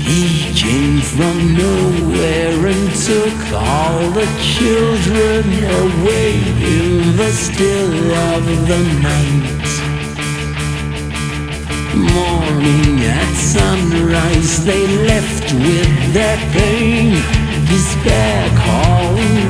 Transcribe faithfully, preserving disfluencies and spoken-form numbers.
He came from nowhere and took all the children away in the still of the night. Morning at sunrise they left with their pain, despair calling